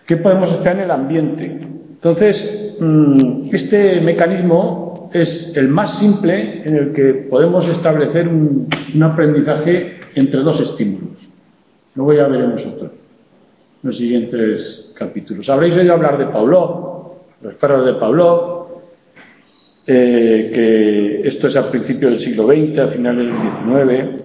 ¿Qué podemos esperar en el ambiente? Entonces, este mecanismo es el más simple en el que podemos establecer un aprendizaje entre dos estímulos. Luego ya veremos otro en los siguientes capítulos. Habréis oído hablar de Pavlov, los perros de Pavlov, que esto es a principios del siglo XX, a finales del XIX.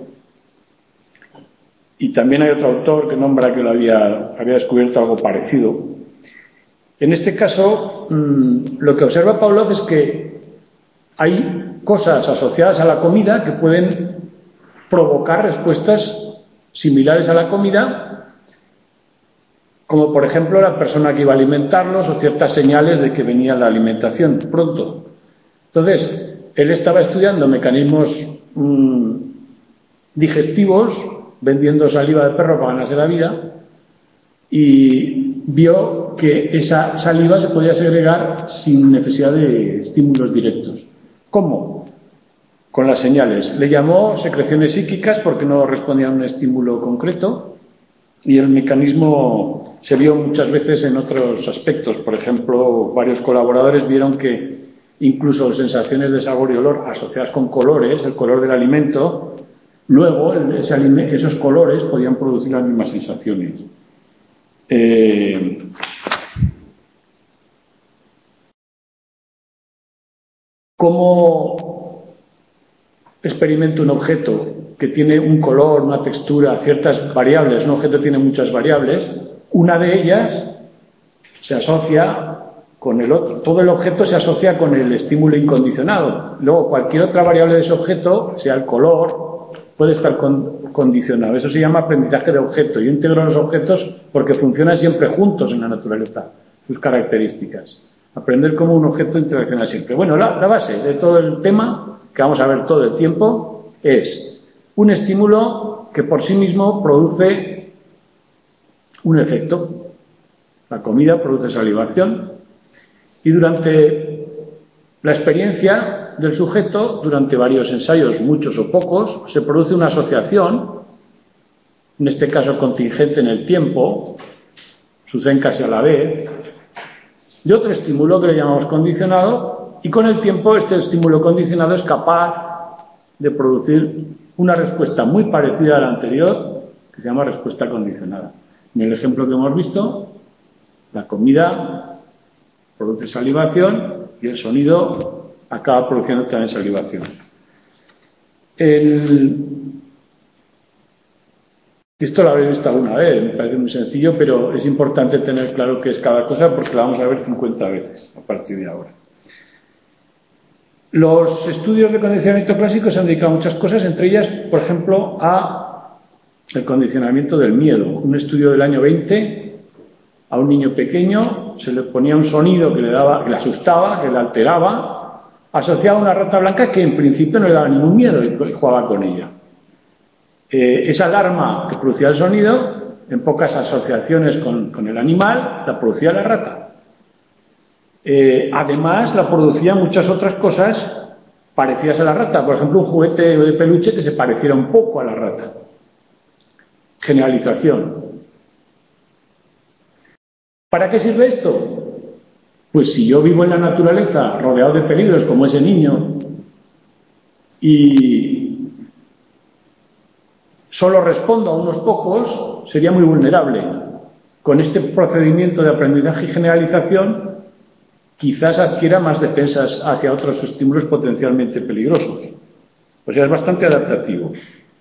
Y también hay otro autor que nombra que lo había descubierto algo parecido. En este caso, lo que observa Pavlov es que hay cosas asociadas a la comida que pueden provocar respuestas similares a la comida, como por ejemplo la persona que iba a alimentarlos o ciertas señales de que venía la alimentación pronto. Entonces, él estaba estudiando mecanismos digestivos, vendiendo saliva de perro para ganarse la vida, y vio que esa saliva se podía segregar sin necesidad de estímulos directos. ¿Cómo? Con las señales. Le llamó secreciones psíquicas porque no respondían a un estímulo concreto, y el mecanismo se vio muchas veces en otros aspectos. Por ejemplo, varios colaboradores vieron que incluso sensaciones de sabor y olor asociadas con colores, el color del alimento, luego esos colores podían producir las mismas sensaciones. ¿Cómo experimento un objeto que tiene un color, una textura, ciertas variables? Un objeto tiene muchas variables. Una de ellas se asocia con el otro. Todo el objeto se asocia con el estímulo incondicionado. Luego, cualquier otra variable de ese objeto, sea el color, puede estar condicionado. Eso se llama aprendizaje de objeto. Yo integro los objetos porque funcionan siempre juntos en la naturaleza, sus características. Aprender cómo un objeto interacciona siempre. Bueno, la base de todo el tema, que vamos a ver todo el tiempo, es un estímulo que por sí mismo produce un efecto. La comida produce salivación, y durante la experiencia del sujeto, durante varios ensayos, muchos o pocos, se produce una asociación, en este caso contingente en el tiempo, suceden casi a la vez, de otro estímulo que le llamamos condicionado, y con el tiempo este estímulo condicionado es capaz de producir una respuesta muy parecida a la anterior, que se llama respuesta condicionada. En el ejemplo que hemos visto, la comida produce salivación y el sonido acaba produciendo también salivación. Esto lo habéis visto alguna vez, me parece muy sencillo, pero es importante tener claro qué es cada cosa porque la vamos a ver 50 veces a partir de ahora. Los estudios de condicionamiento clásico se han dedicado a muchas cosas, entre ellas, por ejemplo, a el condicionamiento del miedo. Un estudio del año 20, a un niño pequeño se le ponía un sonido que le asustaba, que le alteraba, asociado a una rata blanca que en principio no le daba ningún miedo y jugaba con ella. Esa alarma que producía el sonido, en pocas asociaciones con el animal, la producía la rata. Además, la producían muchas otras cosas parecidas a la rata. Por ejemplo, un juguete de peluche que se pareciera un poco a la rata. Generalización. ¿Para qué sirve esto? Pues si yo vivo en la naturaleza rodeado de peligros como ese niño y solo respondo a unos pocos, sería muy vulnerable. Con este procedimiento de aprendizaje y generalización, quizás adquiera más defensas hacia otros estímulos potencialmente peligrosos. O sea, es bastante adaptativo.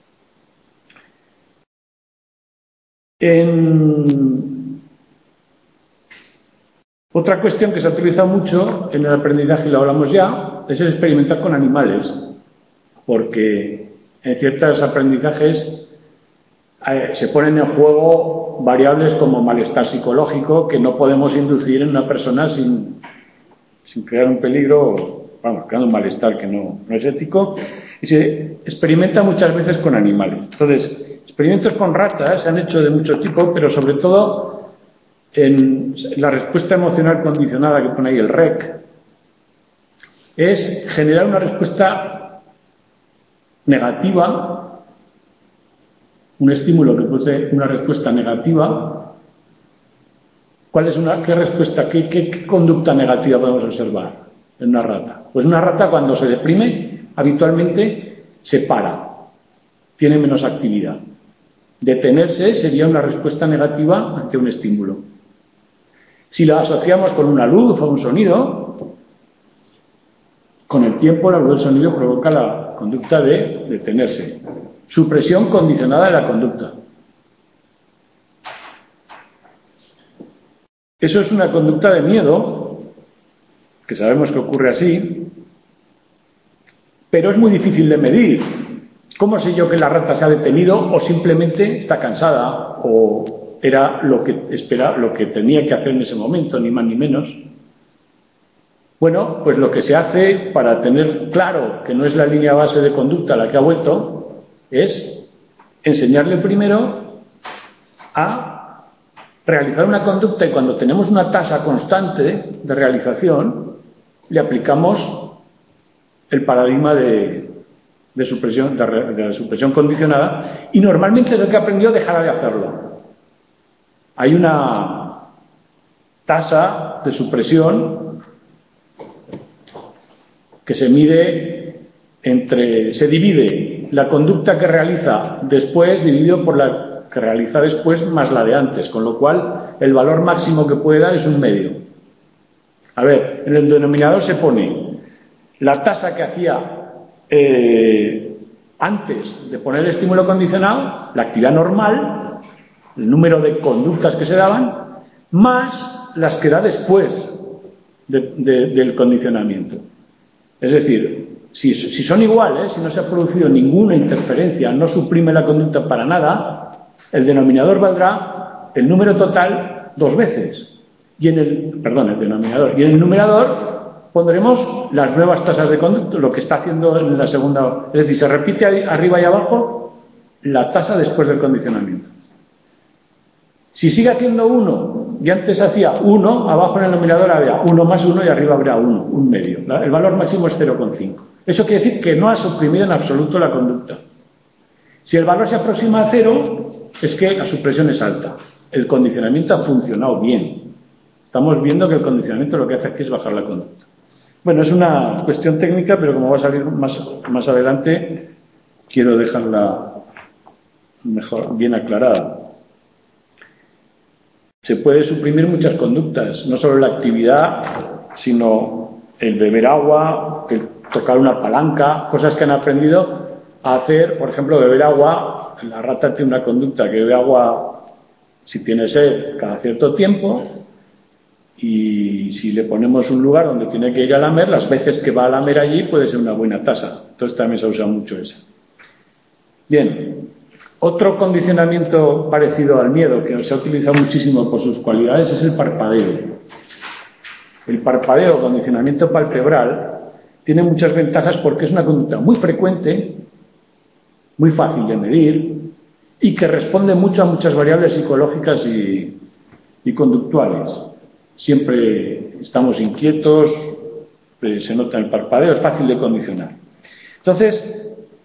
Otra cuestión que se ha utilizado mucho en el aprendizaje, y lo hablamos ya, es el experimentar con animales, porque en ciertos aprendizajes se ponen en juego variables como malestar psicológico que no podemos inducir en una persona sin crear un peligro, creando un malestar que no es ético, y se experimenta muchas veces con animales. Entonces, experimentos con ratas se han hecho de mucho tipo, pero sobre todo en la respuesta emocional condicionada que pone ahí el REC, es generar una respuesta negativa, un estímulo que produce una respuesta negativa, ¿Qué respuesta, qué conducta negativa podemos observar en una rata? Pues una rata, cuando se deprime, habitualmente se para, tiene menos actividad. Detenerse sería una respuesta negativa ante un estímulo. Si la asociamos con una luz o un sonido, con el tiempo la luz o el sonido provoca la conducta de detenerse. Supresión condicionada de la conducta. Eso es una conducta de miedo, que sabemos que ocurre así, pero es muy difícil de medir. ¿Cómo sé yo que la rata se ha detenido o simplemente está cansada o era lo que tenía que hacer en ese momento, ni más ni menos? Bueno, pues lo que se hace para tener claro que no es la línea base de conducta la que ha vuelto es enseñarle primero a realizar una conducta, y cuando tenemos una tasa constante de realización le aplicamos el paradigma de la supresión condicionada, y normalmente lo que aprendió dejará de hacerlo. Hay una tasa de supresión que se divide la conducta que realiza después dividido por la que realiza después más la de antes, con lo cual el valor máximo que puede dar es un medio. A ver, en el denominador se pone la tasa que hacía antes de poner el estímulo condicionado, la actividad normal, el número de conductas que se daban, más las que da después del condicionamiento. Es decir, si son iguales, si no se ha producido ninguna interferencia, no suprime la conducta para nada, el denominador valdrá el número total 2 veces. El denominador. Y en el numerador pondremos las nuevas tasas de conducta, lo que está haciendo en la segunda. Es decir, se repite arriba y abajo la tasa después del condicionamiento. Si sigue haciendo 1 y antes hacía 1, abajo en el denominador habría 1 más 1 y arriba habrá 1, un medio. El valor máximo es 0,5. Eso quiere decir que no ha suprimido en absoluto la conducta. Si el valor se aproxima a 0, es que la supresión es alta. El condicionamiento ha funcionado bien. Estamos viendo que el condicionamiento lo que hace aquí es bajar la conducta. Bueno, es una cuestión técnica, pero como va a salir más adelante, quiero dejarla bien aclarada. Se puede suprimir muchas conductas, no solo la actividad, sino el beber agua, el tocar una palanca, cosas que han aprendido a hacer. Por ejemplo, beber agua. La rata tiene una conducta que bebe agua si tiene sed cada cierto tiempo, y si le ponemos un lugar donde tiene que ir a lamer, las veces que va a lamer allí puede ser una buena tasa. Entonces también se ha usado mucho esa. Bien, otro condicionamiento parecido al miedo que se ha utilizado muchísimo por sus cualidades es el parpadeo. El parpadeo, condicionamiento palpebral, tiene muchas ventajas porque es una conducta muy frecuente, muy fácil de medir y que responde mucho a muchas variables psicológicas y conductuales. Siempre estamos inquietos, se nota el parpadeo, es fácil de condicionar. Entonces,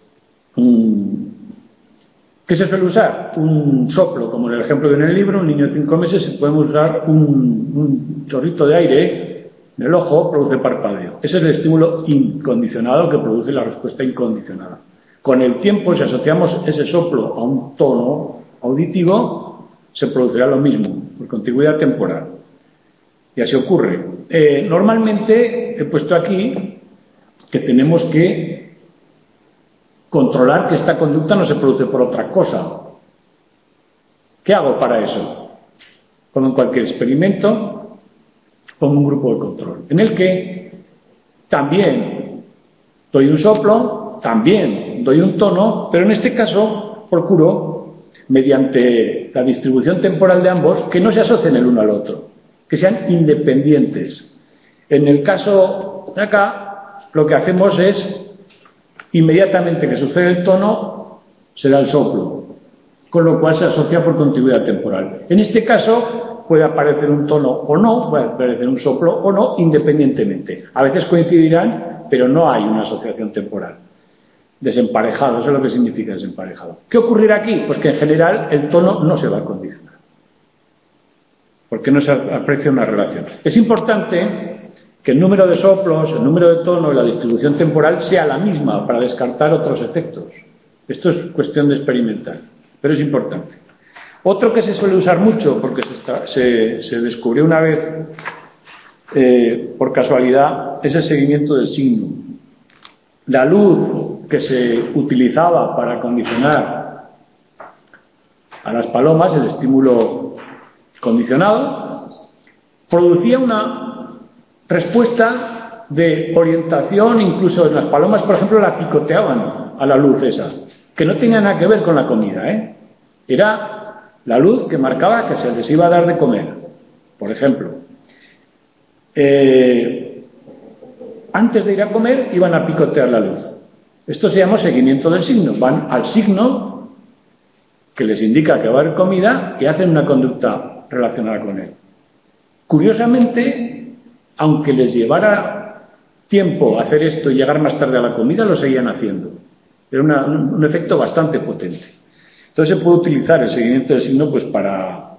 ¿qué se suele usar? Un soplo, como en el ejemplo de en el libro, un niño de 5 meses, podemos usar un chorrito de aire en el ojo, produce parpadeo. Ese es el estímulo incondicionado que produce la respuesta incondicionada. Con el tiempo, si asociamos ese soplo a un tono auditivo, se producirá lo mismo, por contigüidad temporal. Y así ocurre. Normalmente he puesto aquí que tenemos que controlar que esta conducta no se produce por otra cosa. ¿Qué hago para eso? Como en cualquier experimento, pongo un grupo de control, en el que también doy un soplo, también doy un tono, pero en este caso procuro, mediante la distribución temporal de ambos, que no se asocien el uno al otro, que sean independientes. En el caso de acá, lo que hacemos es, inmediatamente que sucede el tono, se da el soplo, con lo cual se asocia por contigüidad temporal. En este caso, puede aparecer un tono o no, puede aparecer un soplo o no, independientemente. A veces coincidirán, pero no hay una asociación temporal. Desemparejado, eso es lo que significa desemparejado. ¿Qué ocurrirá aquí? Pues que en general el tono no se va a condicionar. ¿Por qué no se aprecia una relación? Es importante que el número de soplos, el número de tono y la distribución temporal sea la misma para descartar otros efectos. Esto es cuestión de experimentar, pero es importante. Otro que se suele usar mucho, porque se descubrió una vez por casualidad, es el seguimiento del signo. La luz que se utilizaba para condicionar a las palomas, el estímulo condicionado, producía una respuesta de orientación. Incluso en las palomas, por ejemplo, la picoteaban a la luz esa, que no tenía nada que ver con la comida, Era la luz que marcaba que se les iba a dar de comer. Por ejemplo, antes de ir a comer iban a picotear la luz. Esto se llama seguimiento del signo. Van al signo que les indica que va a haber comida y hacen una conducta relacionada con él. Curiosamente, aunque les llevara tiempo hacer esto y llegar más tarde a la comida, lo seguían haciendo. Era un efecto bastante potente. Entonces se puede utilizar el seguimiento del signo pues para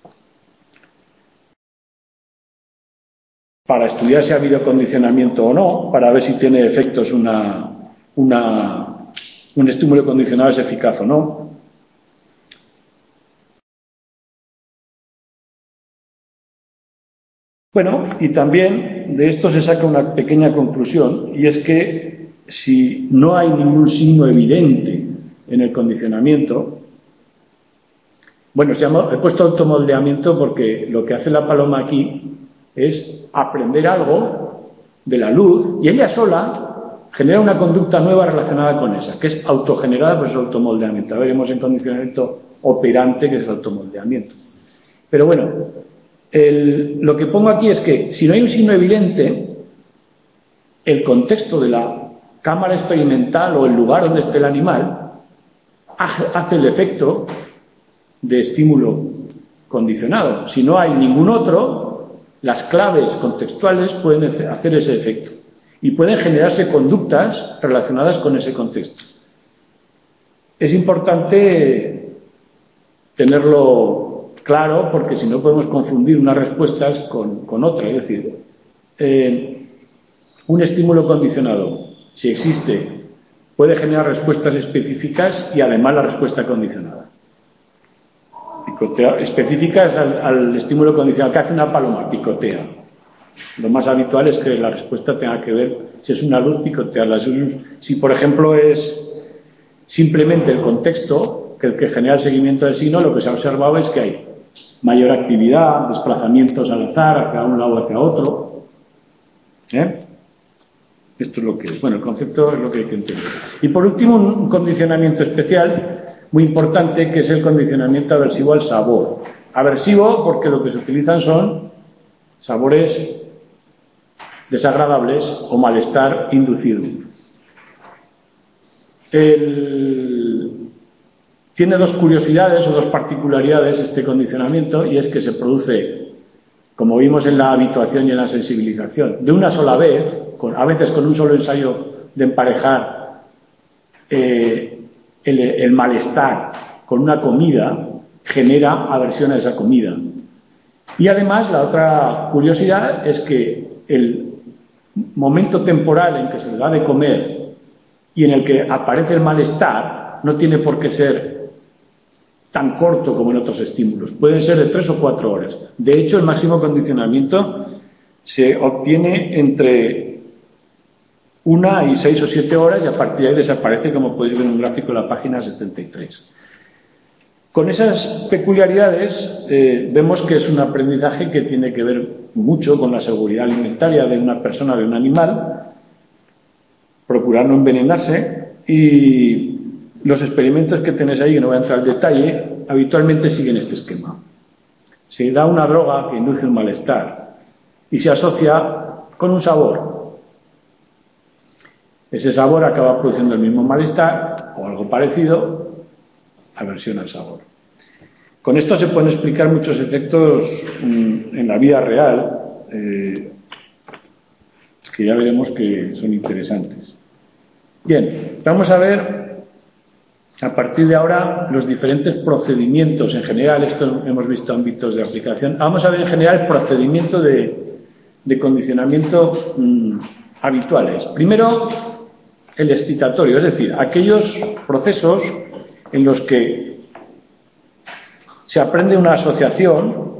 estudiar si ha habido condicionamiento o no, para ver si tiene efectos un estímulo condicionado es eficaz o no. Bueno, y también de esto se saca una pequeña conclusión, y es que si no hay ningún signo evidente en el condicionamiento, bueno, he puesto automoldeamiento porque lo que hace la paloma aquí es aprender algo de la luz y ella sola genera una conducta nueva relacionada con esa, que es autogenerada por ese automoldeamiento. A veremos en condicionamiento operante, que es el automoldeamiento. Pero bueno, lo que pongo aquí es que si no hay un signo evidente, el contexto de la cámara experimental o el lugar donde esté el animal hace el efecto de estímulo condicionado. Si no hay ningún otro, las claves contextuales pueden hacer ese efecto y pueden generarse conductas relacionadas con ese contexto. Es importante tenerlo claro, porque si no podemos confundir unas respuestas con otras. Es decir, un estímulo condicionado, si existe, puede generar respuestas específicas y además la respuesta condicionada. Específicas al estímulo condicionado. ¿Qué hace una paloma? Picotea. Lo más habitual es que la respuesta tenga que ver, si es una luz, picotearla. Si por ejemplo es simplemente el contexto que genera el seguimiento del signo, lo que se ha observado es que hay mayor actividad, desplazamientos al azar hacia un lado o hacia otro. Esto es lo que es. Bueno, el concepto es lo que hay que entender. Y por último, un condicionamiento especial muy importante, que es el condicionamiento aversivo al sabor. Aversivo porque lo que se utilizan son sabores desagradables o malestar inducido. Tiene dos curiosidades o dos particularidades este condicionamiento, y es que se produce, como vimos en la habituación y en la sensibilización, de una sola vez, a veces con un solo ensayo de emparejar el malestar con una comida, genera aversión a esa comida. Y además, la otra curiosidad es que el momento temporal en que se le da de comer y en el que aparece el malestar no tiene por qué ser tan corto como en otros estímulos. Pueden ser de 3 o 4 horas. De hecho, el máximo condicionamiento se obtiene entre 1 y 6 o 7 horas, y a partir de ahí desaparece, como podéis ver en un gráfico en la página 73. Con esas peculiaridades vemos que es un aprendizaje que tiene que ver mucho con la seguridad alimentaria de una persona, de un animal, procurar no envenenarse, y los experimentos que tenéis ahí, que no voy a entrar al detalle, habitualmente siguen este esquema. Se da una droga que induce un malestar y se asocia con un sabor. Ese sabor acaba produciendo el mismo malestar o algo parecido, aversión al sabor. Con esto se pueden explicar muchos efectos en la vida real, que ya veremos que son interesantes. Bien, vamos a ver a partir de ahora los diferentes procedimientos en general, esto hemos visto ámbitos de aplicación, vamos a ver en general el procedimiento de condicionamiento habituales. Primero, el excitatorio, es decir, aquellos procesos en los que se aprende una asociación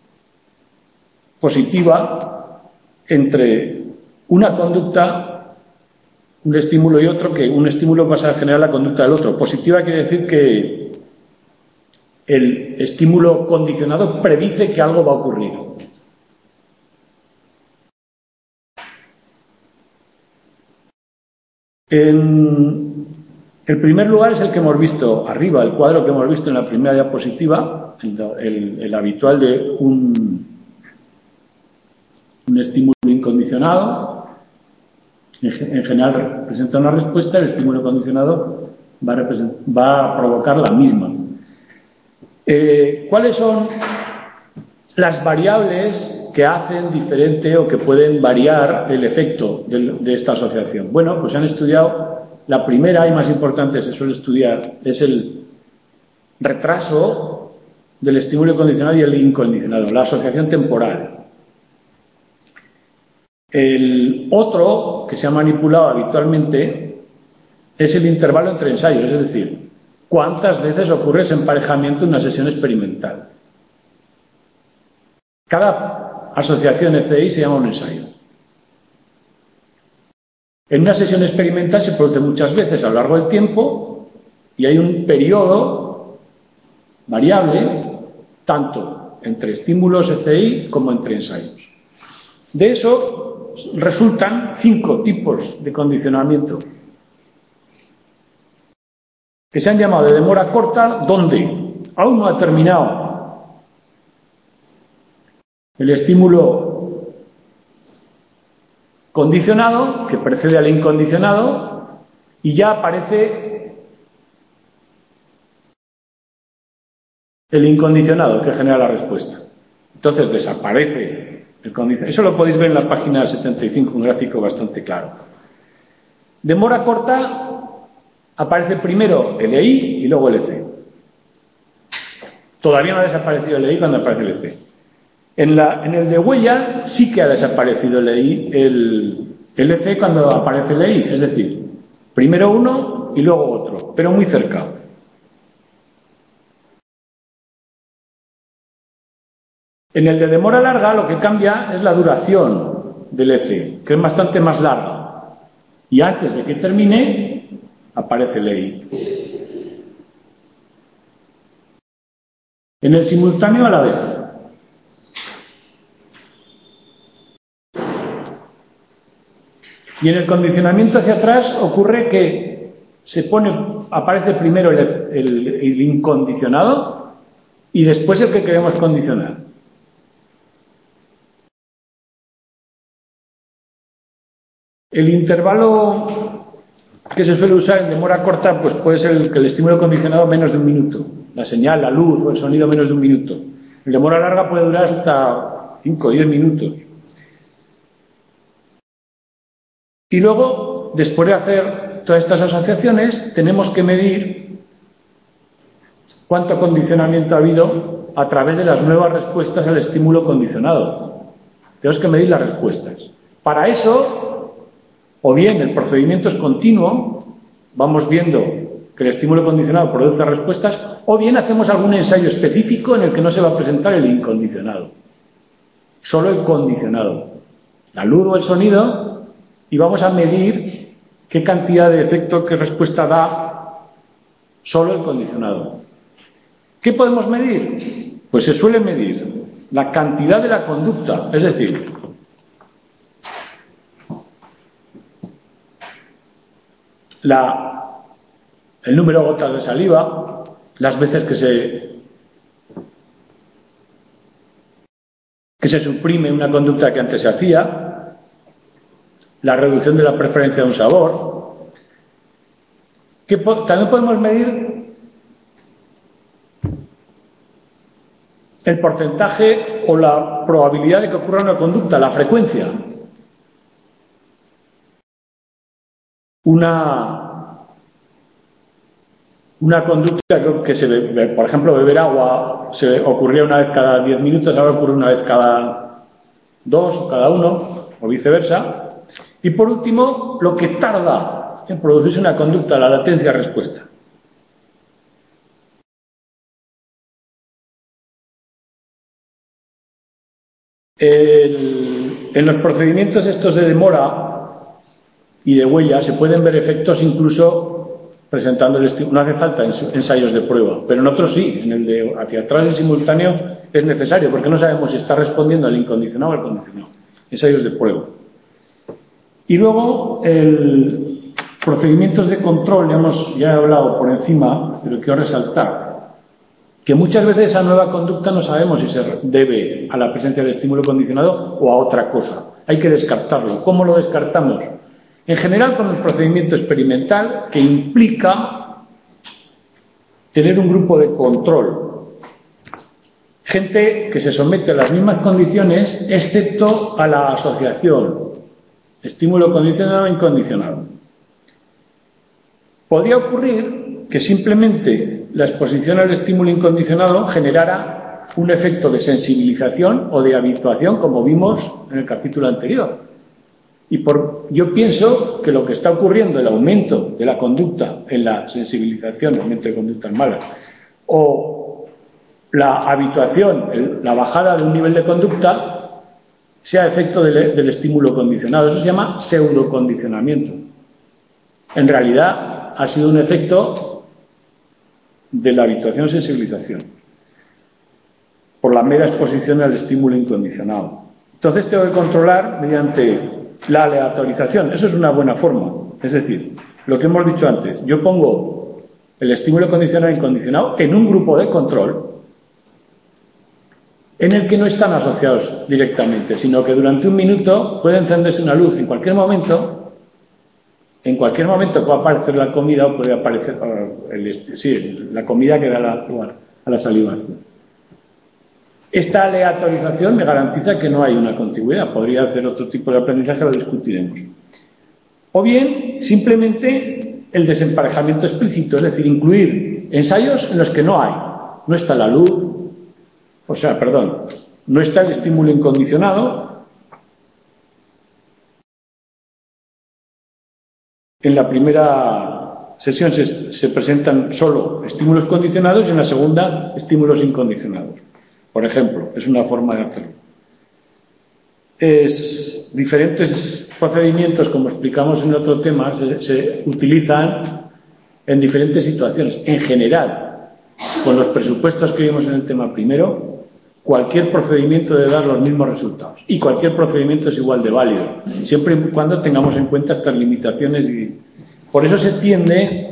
positiva entre una conducta, un estímulo y otro, que un estímulo pasa a generar la conducta del otro. Positiva quiere decir que el estímulo condicionado predice que algo va a ocurrir. El primer lugar es el que hemos visto arriba, el cuadro que hemos visto en la primera diapositiva, el habitual de un estímulo incondicionado. En general representa una respuesta, el estímulo condicionado va a provocar la misma. ¿Cuáles son las variables que hacen diferente o que pueden variar el efecto de esta asociación? Bueno, pues se han estudiado, la primera y más importante se suele estudiar es el retraso del estímulo condicionado y el incondicionado, la asociación temporal. El otro que se ha manipulado habitualmente es el intervalo entre ensayos, es decir, cuántas veces ocurre ese emparejamiento en una sesión experimental. Cada asociación ECI se llama un ensayo. En una sesión experimental se produce muchas veces a lo largo del tiempo y hay un periodo variable tanto entre estímulos ECI como entre ensayos. De eso resultan 5 tipos de condicionamiento que se han llamado de demora corta, donde aún no ha terminado el estímulo condicionado, que precede al incondicionado, y ya aparece el incondicionado que genera la respuesta. Entonces desaparece el condicionado. Eso lo podéis ver en la página 75, un gráfico bastante claro. Demora corta, aparece primero el EI y luego el EC. Todavía no ha desaparecido el EI cuando aparece el EC. En el de huella sí que ha desaparecido el EI, el EC cuando aparece el EI, es decir, primero uno y luego otro, pero muy cerca. En el de demora larga lo que cambia es la duración del EC, que es bastante más larga. Y antes de que termine, aparece el EI. En el simultáneo a la vez. Y en el condicionamiento hacia atrás ocurre que aparece primero el incondicionado y después el que queremos condicionar. El intervalo que se suele usar en demora corta pues puede ser el estímulo condicionado menos de un minuto. La señal, la luz o el sonido menos de un minuto. En demora larga puede durar hasta 5 o 10 minutos. Y luego, después de hacer todas estas asociaciones, tenemos que medir cuánto condicionamiento ha habido a través de las nuevas respuestas al estímulo condicionado. Tenemos que medir las respuestas. Para eso, o bien el procedimiento es continuo, vamos viendo que el estímulo condicionado produce respuestas, o bien hacemos algún ensayo específico en el que no se va a presentar el incondicionado, solo el condicionado, la luz o el sonido, y vamos a medir qué cantidad de efecto, qué respuesta da solo el condicionado. ¿Qué podemos medir? Pues se suele medir la cantidad de la conducta, es decir, el número de gotas de saliva, las veces que se suprime una conducta que antes se hacía, la reducción de la preferencia de un sabor. También podemos medir el porcentaje o la probabilidad de que ocurra una conducta, la frecuencia. una conducta que por ejemplo, beber agua se ocurría una vez cada 10 minutos, ahora ocurre una vez cada 2 o cada 1, o viceversa. Y por último, lo que tarda en producirse una conducta, la latencia-respuesta. En los procedimientos estos de demora y de huella se pueden ver efectos incluso presentando el estímulo. No hace falta ensayos de prueba, pero en otros sí. En el de hacia atrás en simultáneo es necesario, porque no sabemos si está respondiendo al incondicionado o al condicionado. Ensayos de prueba. Y luego, procedimientos de control, ya he hablado por encima, pero quiero resaltar que muchas veces esa nueva conducta no sabemos si se debe a la presencia del estímulo condicionado o a otra cosa. Hay que descartarlo. ¿Cómo lo descartamos? En general con el procedimiento experimental, que implica tener un grupo de control. Gente que se somete a las mismas condiciones, excepto a la asociación estímulo condicionado e incondicionado. Podría ocurrir que simplemente la exposición al estímulo incondicionado generara un efecto de sensibilización o de habituación, como vimos en el capítulo anterior. Yo pienso que lo que está ocurriendo, el aumento de la conducta en la sensibilización, el aumento de conductas malas, o la habituación, la bajada de un nivel de conducta, sea efecto del estímulo condicionado. Eso se llama pseudocondicionamiento. En realidad ha sido un efecto de la habituación-sensibilización por la mera exposición al estímulo incondicionado. Entonces tengo que controlar mediante la aleatorización. Eso es una buena forma. Es decir, lo que hemos dicho antes, yo pongo el estímulo condicionado e incondicionado en un grupo de control en el que no están asociados directamente, sino que durante un minuto puede encenderse una luz en cualquier momento puede aparecer la comida o puede aparecer la comida que da lugar a la salivación. Esta aleatorización me garantiza que no hay una contigüidad. Podría hacer otro tipo de aprendizaje, lo discutiremos. O bien, simplemente el desemparejamiento explícito, es decir, incluir ensayos en los que no está la luz, no está el estímulo incondicionado. En la primera sesión se presentan solo estímulos condicionados y en la segunda estímulos incondicionados. Por ejemplo, es una forma de hacerlo. Diferentes procedimientos, como explicamos en otro tema, se utilizan en diferentes situaciones. En general, con los presupuestos que vimos en el tema primero, cualquier procedimiento debe dar los mismos resultados. Y cualquier procedimiento es igual de válido, siempre y cuando tengamos en cuenta estas limitaciones. Y por eso se tiende...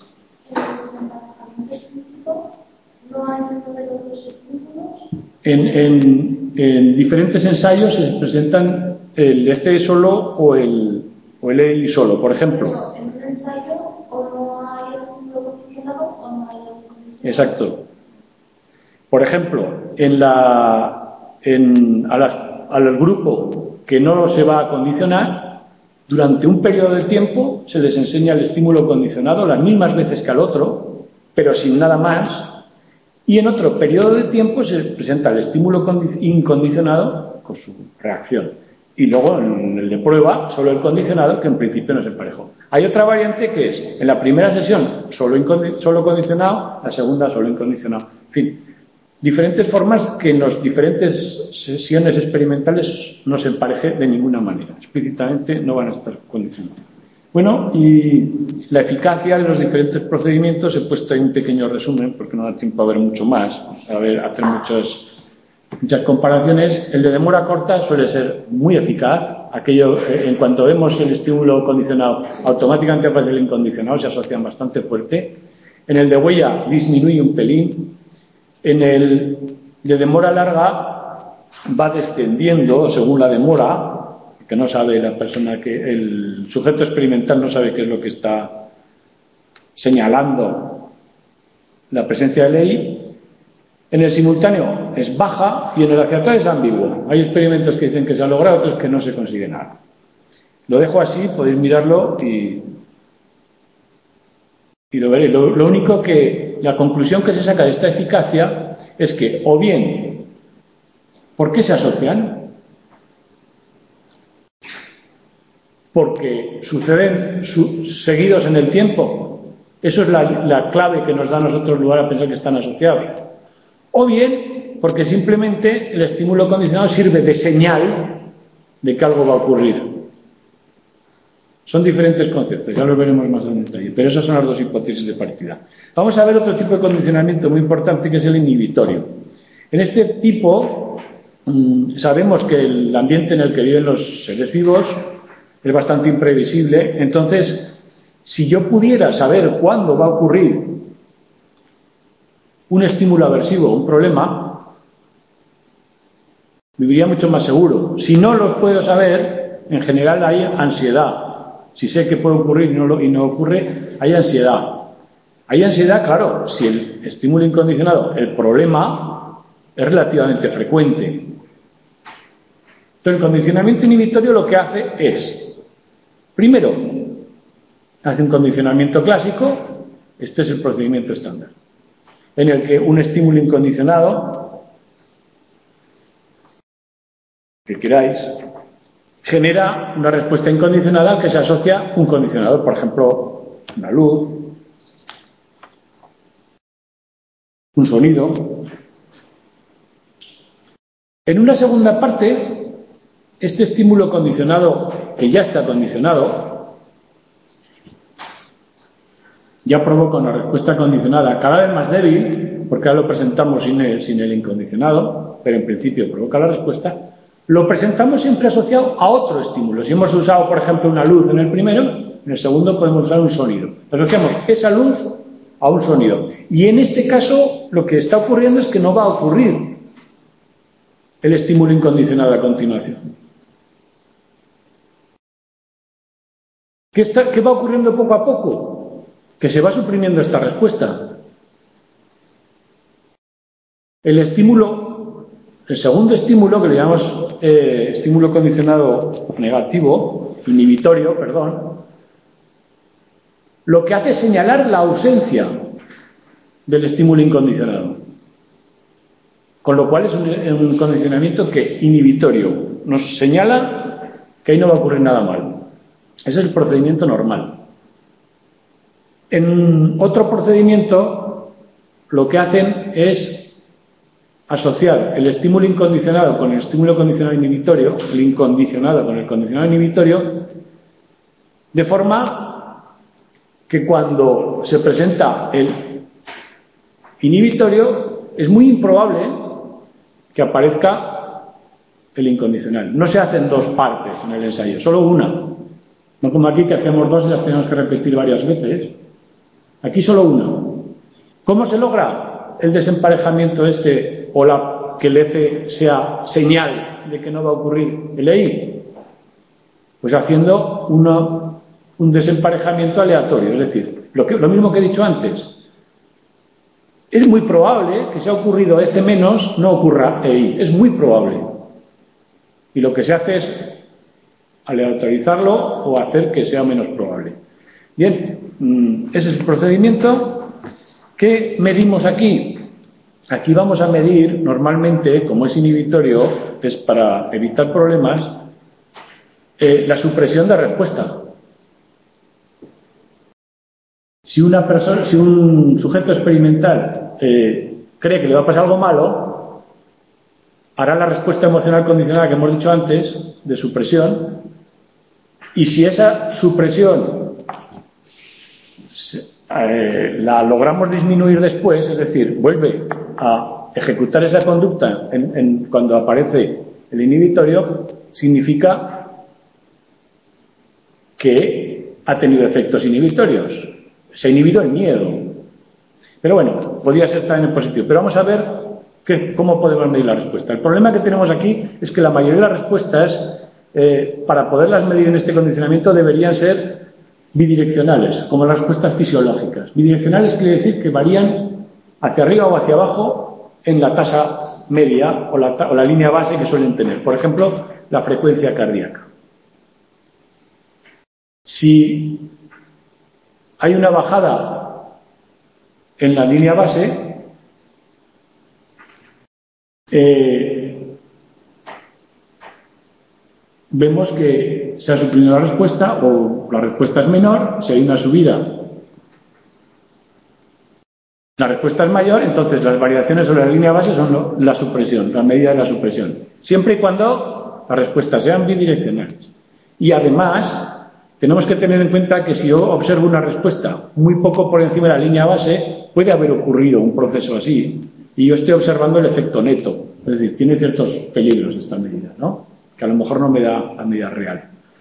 En diferentes ensayos se presentan el este solo o el EI solo. Por ejemplo, en un ensayo o no hay estímulo condicionado o no hay estímulo condicionado. Exacto. Por ejemplo, al grupo que no se va a condicionar, durante un periodo de tiempo se les enseña el estímulo condicionado las mismas veces que al otro, pero sin nada más. Y en otro periodo de tiempo se presenta el estímulo incondicionado con su reacción. Y luego en el de prueba, solo el condicionado, que en principio no se emparejó. Hay otra variante que es, en la primera sesión, solo condicionado, la segunda, solo incondicionado. En fin, diferentes formas que en las diferentes sesiones experimentales no se empareje de ninguna manera. Explícitamente no van a estar condicionados. Bueno, y la eficacia de los diferentes procedimientos he puesto ahí un pequeño resumen porque no da tiempo a ver mucho más, hacer muchas comparaciones. El de demora corta suele ser muy eficaz. En cuanto vemos el estímulo condicionado, automáticamente aparece el incondicionado, se asocian bastante fuerte. En el de huella disminuye un pelín. En el de demora larga va descendiendo según la demora, que no sabe la persona, el sujeto experimental no sabe qué es lo que está señalando la presencia de ley. En el simultáneo es baja y en el hacia atrás es ambiguo. Hay experimentos que dicen que se ha logrado, otros que no se consigue nada. Lo dejo así, podéis mirarlo y Y lo veréis. Lo único que, la conclusión que se saca de esta eficacia es que, o bien, ¿por qué se asocian? Porque suceden seguidos en el tiempo. Eso es la clave que nos da a nosotros lugar a pensar que están asociados. O bien, porque simplemente el estímulo condicionado sirve de señal de que algo va a ocurrir. Son diferentes conceptos, ya los veremos más en detalle, pero esas son las dos hipótesis de partida. Vamos a ver otro tipo de condicionamiento muy importante, que es el inhibitorio. En este tipo, sabemos que el ambiente en el que viven los seres vivos es bastante imprevisible. Entonces, si yo pudiera saber cuándo va a ocurrir un estímulo aversivo, un problema, viviría mucho más seguro. Si no lo puedo saber, en general hay ansiedad. Si sé que puede ocurrir y no ocurre, hay ansiedad. Hay ansiedad, claro, si el estímulo incondicionado, el problema, es relativamente frecuente. Entonces, el condicionamiento inhibitorio lo que hace es, primero, hace un condicionamiento clásico. Este es el procedimiento estándar, en el que un estímulo incondicionado, que queráis, genera una respuesta incondicionada al que se asocia un condicionador, por ejemplo, una luz, un sonido. En una segunda parte, este estímulo condicionado, que ya está condicionado, ya provoca una respuesta condicionada cada vez más débil, porque ahora lo presentamos sin el incondicionado, pero en principio provoca la respuesta. Lo presentamos siempre asociado a otro estímulo. Si hemos usado, por ejemplo, una luz en el primero, en el segundo podemos usar un sonido. Asociamos esa luz a un sonido. Y en este caso, lo que está ocurriendo es que no va a ocurrir el estímulo incondicionado a continuación. ¿Qué va ocurriendo poco a poco? Que se va suprimiendo esta respuesta. El segundo estímulo, que le llamamos estímulo condicionado negativo, inhibitorio, perdón, lo que hace es señalar la ausencia del estímulo incondicionado. Con lo cual es un condicionamiento inhibitorio. Nos señala que ahí no va a ocurrir nada mal. Ese es el procedimiento normal. En otro procedimiento, lo que hacen es asociar el estímulo incondicionado con el estímulo condicionado inhibitorio, el incondicionado con el condicionado inhibitorio, de forma que cuando se presenta el inhibitorio es muy improbable que aparezca el incondicional. No se hacen dos partes en el ensayo, solo una. No como aquí que hacemos dos y las tenemos que repetir varias veces. Aquí solo una. ¿Cómo se logra el desemparejamiento o que el F sea señal de que no va a ocurrir el EI? Pues haciendo un desemparejamiento aleatorio, es decir, lo mismo que he dicho antes. Es muy probable que si ha ocurrido EC menos no ocurra EI, es muy probable. Y lo que se hace es aleatorizarlo o hacer que sea menos probable. Bien, ese es el procedimiento. ¿Qué medimos aquí? Aquí vamos a medir, normalmente, como es inhibitorio, es para evitar problemas, la supresión de respuesta. Si un sujeto experimental cree que le va a pasar algo malo, hará la respuesta emocional condicionada que hemos dicho antes, de supresión, y si esa supresión la logramos disminuir después, es decir, vuelve a ejecutar esa conducta cuando aparece el inhibitorio, significa que ha tenido efectos inhibitorios. Se ha inhibido el miedo. Pero bueno, podría ser también en positivo. Pero vamos a ver cómo podemos medir la respuesta. El problema que tenemos aquí es que la mayoría de las respuestas, para poderlas medir en este condicionamiento, deberían ser bidireccionales, como las respuestas fisiológicas. Bidireccionales quiere decir que varían hacia arriba o hacia abajo en la tasa media o la línea base que suelen tener. Por ejemplo, la frecuencia cardíaca. Si hay una bajada en la línea base, vemos que se ha suprimido la respuesta o la respuesta es menor. Si hay una subida, la respuesta es mayor, entonces las variaciones sobre la línea base son la supresión, la medida de la supresión, siempre y cuando las respuestas sean bidireccionales. Y además tenemos que tener en cuenta que si yo observo una respuesta muy poco por encima de la línea base, puede haber ocurrido un proceso así y yo estoy observando el efecto neto, es decir, tiene ciertos peligros esta medida, ¿no?, que a lo mejor no me da la medida real.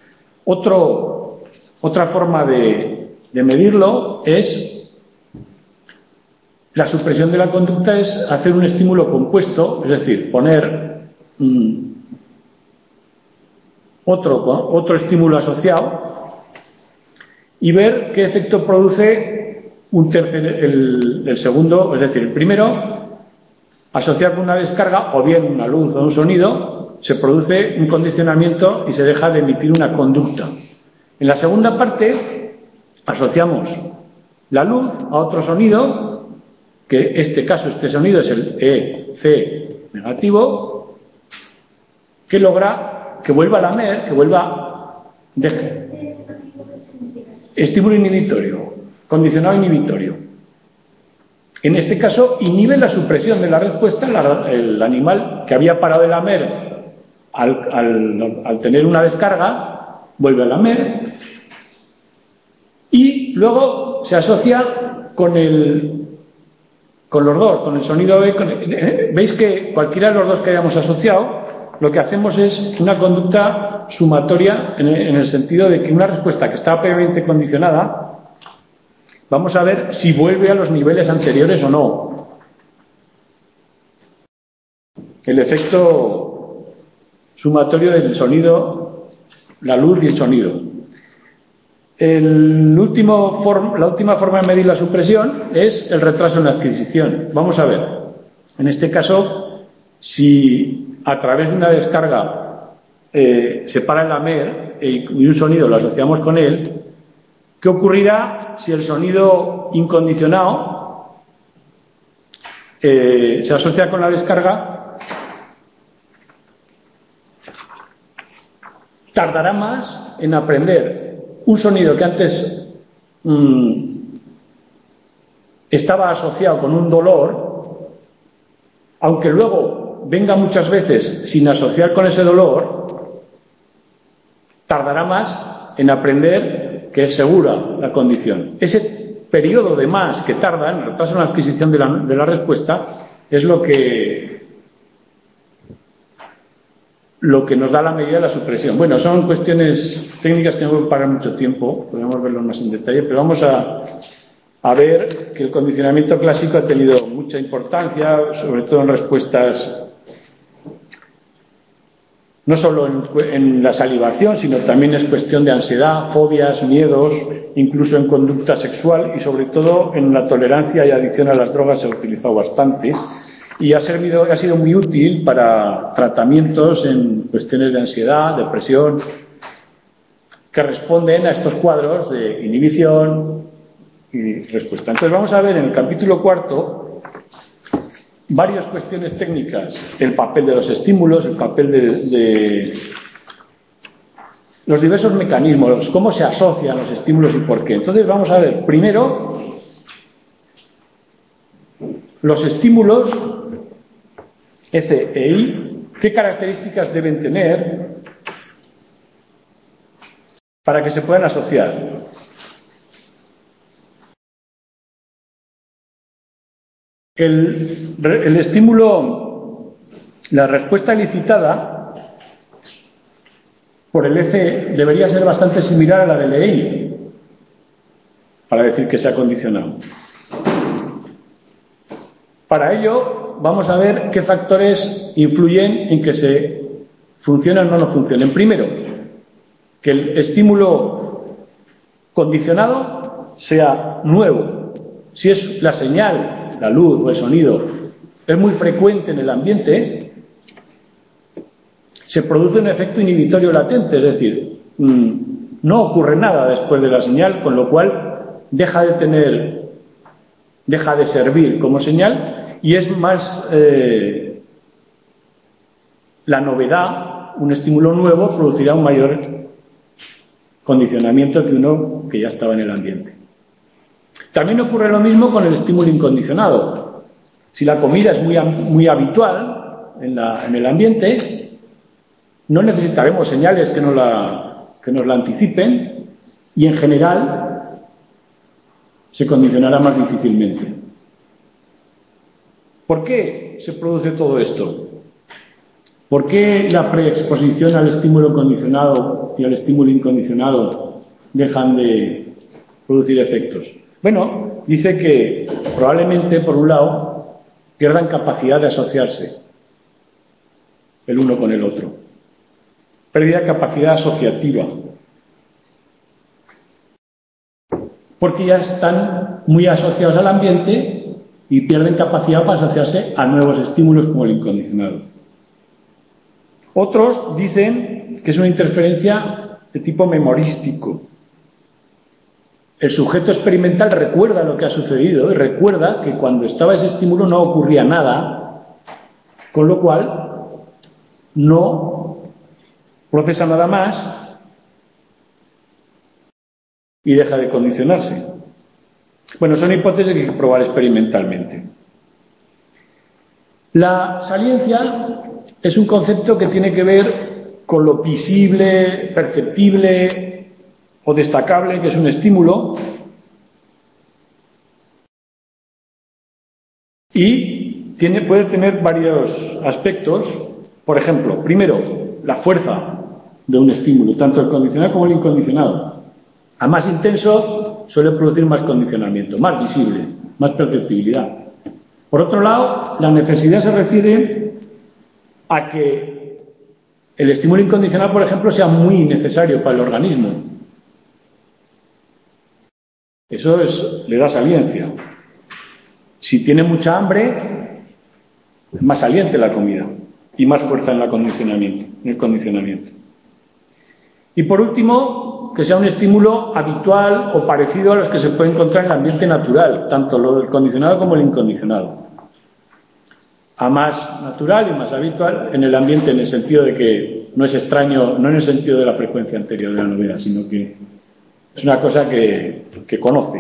Otra forma de medirlo es la supresión de la conducta, es hacer un estímulo compuesto, es decir, poner otro estímulo asociado y ver qué efecto produce el segundo, es decir, el primero, asociar con una descarga o bien una luz o un sonido, se produce un condicionamiento y se deja de emitir una conducta. En la segunda parte asociamos la luz a otro sonido, que en este caso este sonido es el EC negativo, que logra que vuelva a lamer, que vuelva estímulo inhibitorio, condicionado inhibitorio. En este caso inhibe la supresión de la respuesta. El animal que había parado de lamer al tener una descarga vuelve a lamer y luego se asocia con los dos, con el sonido B. Veis que cualquiera de los dos que hayamos asociado, lo que hacemos es una conducta sumatoria en el sentido de que una respuesta que está previamente condicionada, vamos a ver si vuelve a los niveles anteriores o no. El efecto sumatorio del sonido, la luz y el sonido. La última forma de medir la supresión es el retraso en la adquisición. Vamos a ver, en este caso, si a través de una descarga se para el lamer y un sonido lo asociamos con él, ¿qué ocurrirá si el sonido incondicionado se asocia con la descarga? Tardará más en aprender un sonido que antes estaba asociado con un dolor, aunque luego venga muchas veces sin asociar con ese dolor, tardará más en aprender que es segura la condición. Ese periodo de más que tarda en retraso en la adquisición de la respuesta es lo que nos da la medida de la supresión. Bueno, son cuestiones técnicas que no voy a parar mucho tiempo, podemos verlo más en detalle, pero vamos a ver que el condicionamiento clásico ha tenido mucha importancia, sobre todo en respuestas, no solo en la salivación, sino también es cuestión de ansiedad, fobias, miedos, incluso en conducta sexual y sobre todo en la tolerancia y adicción a las drogas se ha utilizado bastante. Y ha sido muy útil para tratamientos en cuestiones de ansiedad, depresión, que responden a estos cuadros de inhibición y respuesta. Entonces vamos a ver en el capítulo 4 varias cuestiones técnicas: el papel de los estímulos, el papel de los diversos mecanismos, cómo se asocian los estímulos y por qué. Entonces vamos a ver primero los estímulos EC e I, qué características deben tener para que se puedan asociar. El estímulo, la respuesta elicitada por el EC debería ser bastante similar a la del EI para decir que se ha condicionado. Para ello vamos a ver qué factores influyen en que se funcionen o no funcionen. Primero, que el estímulo condicionado sea nuevo. Si es la señal, la luz o el sonido, es muy frecuente en el ambiente, se produce un efecto inhibitorio latente, es decir, no ocurre nada después de la señal, con lo cual deja de tener deja de servir como señal y es más la novedad, un estímulo nuevo producirá un mayor condicionamiento que uno que ya estaba en el ambiente. También ocurre lo mismo con el estímulo incondicionado. Si la comida es muy habitual en el ambiente, no necesitaremos señales que nos la anticipen y en general se condicionará más difícilmente. ¿Por qué se produce todo esto? ¿Por qué la preexposición al estímulo condicionado y al estímulo incondicionado dejan de producir efectos? Bueno, dice que probablemente, por un lado, pierdan capacidad de asociarse el uno con el otro. Pérdida de capacidad asociativa. Porque ya están muy asociados al ambiente y pierden capacidad para asociarse a nuevos estímulos como el incondicionado. Otros dicen que es una interferencia de tipo memorístico. El sujeto experimental recuerda lo que ha sucedido y recuerda que cuando estaba ese estímulo no ocurría nada, con lo cual no procesa nada más y deja de condicionarse. Bueno, son hipótesis que hay que probar experimentalmente. La saliencia es un concepto que tiene que ver con lo visible, perceptible o destacable, que es un estímulo, y puede tener varios aspectos. Por ejemplo, primero, la fuerza de un estímulo, tanto el condicionado como el incondicionado. A más intenso suele producir más condicionamiento, más visible, más perceptibilidad. Por otro lado, la necesidad se refiere a que el estímulo incondicional, por ejemplo, sea muy necesario para el organismo. Eso le da saliencia. Si tiene mucha hambre, es más saliente la comida y más fuerza en el condicionamiento. Y por último, que sea un estímulo habitual o parecido a los que se puede encontrar en el ambiente natural, tanto lo del condicionado como el incondicionado. A más natural y más habitual en el ambiente, en el sentido de que no es extraño, no en el sentido de la frecuencia anterior de la novedad, sino que es una cosa que conoce.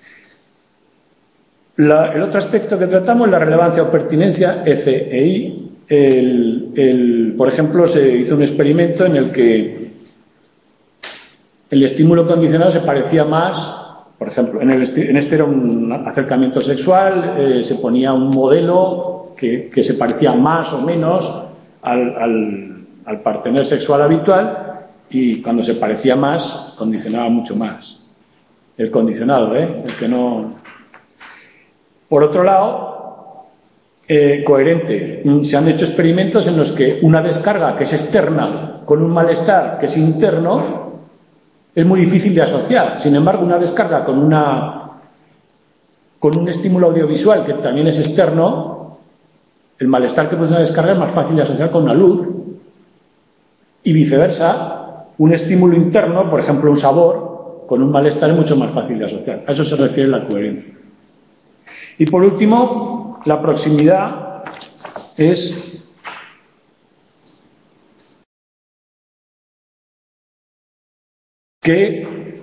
El otro aspecto que tratamos es la relevancia o pertinencia, EC e I. Por ejemplo, se hizo un experimento en el que el estímulo condicionado se parecía más, por ejemplo, en este era un acercamiento sexual, se ponía un modelo que se parecía más o menos al partener sexual habitual, y cuando se parecía más, condicionaba mucho más. El condicionado, el que no. Por otro lado, coherente. Se han hecho experimentos en los que una descarga que es externa con un malestar que es interno es muy difícil de asociar. Sin embargo, una descarga con un estímulo audiovisual que también es externo, el malestar que produce una descarga es más fácil de asociar con una luz. Y viceversa, un estímulo interno, por ejemplo un sabor, con un malestar es mucho más fácil de asociar. A eso se refiere la coherencia. Y por último, la proximidad es que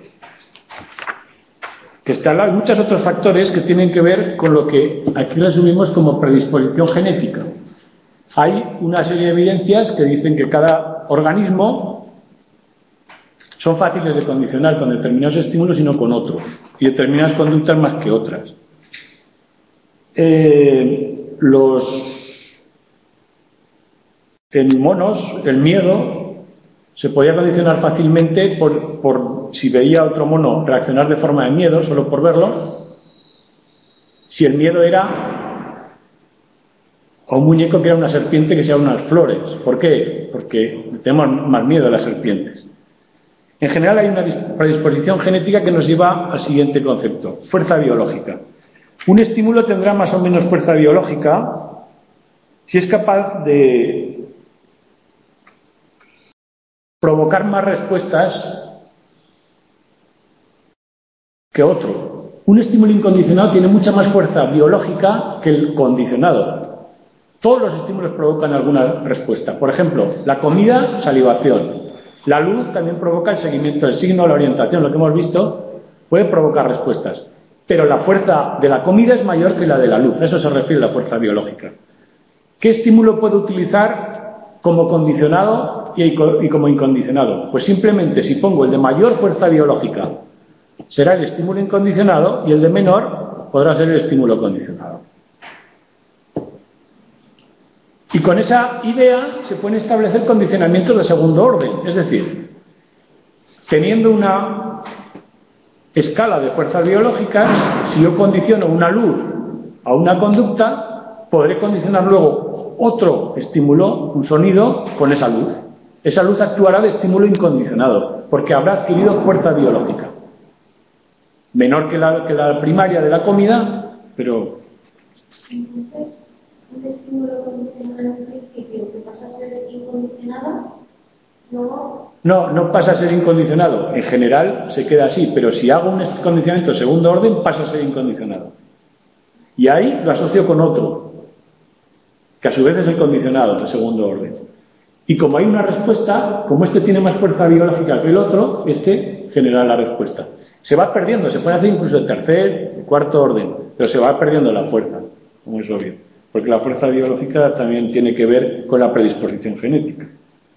hay muchos otros factores que tienen que ver con lo que aquí resumimos como predisposición genética. Hay una serie de evidencias que dicen que cada organismo son fáciles de condicionar con determinados estímulos y no con otros, y determinadas conductas más que otras. En monos, el miedo se podía condicionar fácilmente por si veía a otro mono reaccionar de forma de miedo, solo por verlo, si el miedo era a un muñeco que era una serpiente que sea unas flores. ¿Por qué? Porque tenemos más miedo a las serpientes. En general hay una predisposición genética que nos lleva al siguiente concepto: fuerza biológica. Un estímulo tendrá más o menos fuerza biológica si es capaz de provocar más respuestas que otro. Un estímulo incondicionado tiene mucha más fuerza biológica que el condicionado. Todos los estímulos provocan alguna respuesta. Por ejemplo, la comida, salivación. La luz también provoca el seguimiento del signo, la orientación, lo que hemos visto, puede provocar respuestas. Pero la fuerza de la comida es mayor que la de la luz. A eso se refiere la fuerza biológica. ¿Qué estímulo puedo utilizar como condicionado y como incondicionado? Pues simplemente si pongo el de mayor fuerza biológica, será el estímulo incondicionado, y el de menor podrá ser el estímulo condicionado. Y con esa idea se pueden establecer condicionamientos de segundo orden, es decir, teniendo una escala de fuerzas biológicas, si yo condiciono una luz a una conducta, podré condicionar luego otro estímulo, un sonido, con esa luz. Esa luz actuará de estímulo incondicionado, porque habrá adquirido fuerza biológica. Menor que la primaria de la comida, pero... Entonces, un estímulo condicionado en principio que pasa a ser incondicionado, no pasa a ser incondicionado. En general se queda así, pero si hago un condicionamiento de segundo orden, pasa a ser incondicionado. Y ahí lo asocio con otro, que a su vez es el condicionado de segundo orden. Y como hay una respuesta, como este tiene más fuerza biológica que el otro, este genera la respuesta. Se va perdiendo, se puede hacer incluso de tercer, de cuarto orden, pero se va perdiendo la fuerza, como es obvio. Porque la fuerza biológica también tiene que ver con la predisposición genética.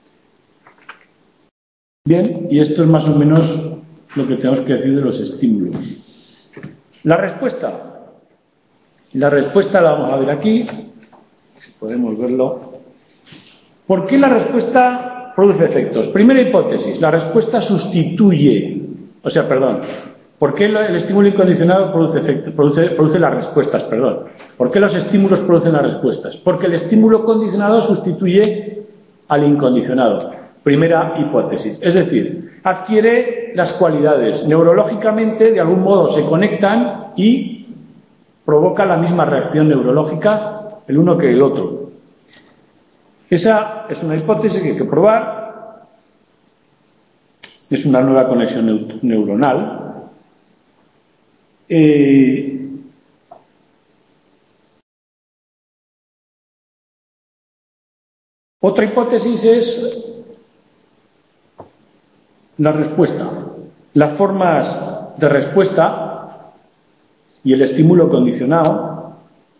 Bien, y esto es más o menos lo que tenemos que decir de los estímulos. La respuesta. La respuesta la vamos a ver aquí, si podemos verlo. ¿Por qué la respuesta produce efectos? Primera hipótesis, la respuesta sustituye, ¿por qué el estímulo incondicionado produce efectos, produce las respuestas, ¿Por qué los estímulos producen las respuestas? Porque el estímulo condicionado sustituye al incondicionado. Primera hipótesis. Es decir, adquiere las cualidades. Neurológicamente, de algún modo, se conectan y provoca la misma reacción neurológica el uno que el otro. Esa es una hipótesis que hay que probar. Es una nueva conexión neuronal. Otra hipótesis es la respuesta. Las formas de respuesta y el estímulo condicionado